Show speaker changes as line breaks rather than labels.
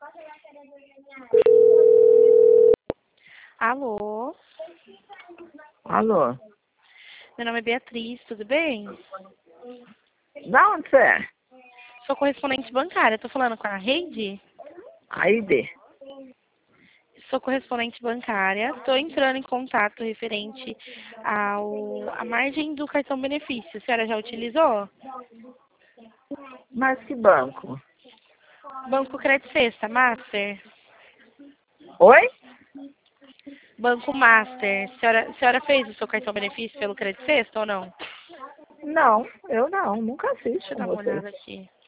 Alô?
Alô?
Meu nome é Beatriz, tudo bem?
Da onde você é?
Sou correspondente bancária, tô falando com a Heidi?
Aide.
Sou correspondente bancária, estou entrando em contato referente à margem do cartão benefício. A senhora já utilizou?
Mas que banco?
Banco Credit Sexta, Master?
Oi?
Banco Master. A senhora fez o seu cartão benefício pelo Credit Sexta ou não?
Não, eu não. Nunca fiz
Deixa eu
com
dar uma
vocês.
olhada aqui.